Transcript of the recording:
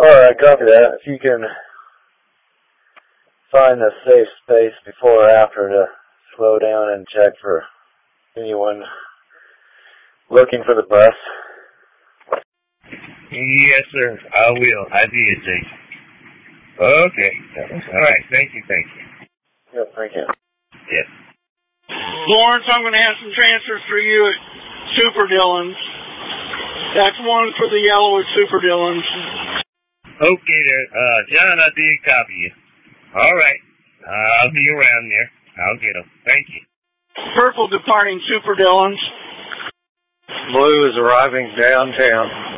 Alright, copy that. If you can find a safe space before or after to slow down and check for anyone looking for the bus. Yes, sir. I will. I did, Jason. Okay. All right. Thank you. Yep, thank you. Yes. Lawrence, I'm going to have some transfers for you at Super Dillon's. That's one for the yellow at Super Dillon's. Okay there. John, I did copy you. All right. I'll be around there. I'll get them. Thank you. Purple departing Super Dillon's. Blue is arriving downtown.